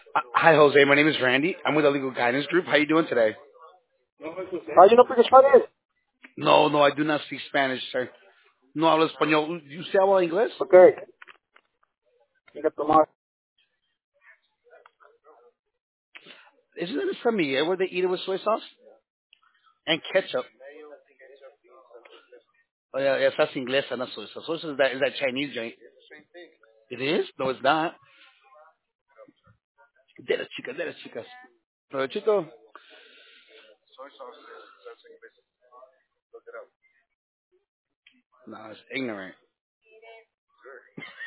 Hi, Jose. My name is Randy. I'm with the Legal Guidance Group. How you doing today? You know speak Spanish? No, no, I do not speak Spanish, sir. No hablo español. ¿Usted habla inglés? Okay. Mira, Tomás. Isn't it in San Miguel where they eat it with soy sauce and ketchup? Oh, yeah, yes, that's inglesa, not soy sauce. Soy sauce is that Chinese joint. It is? No, it's not. De las chicas, de las chicas. Provechito. No, it's ignorant.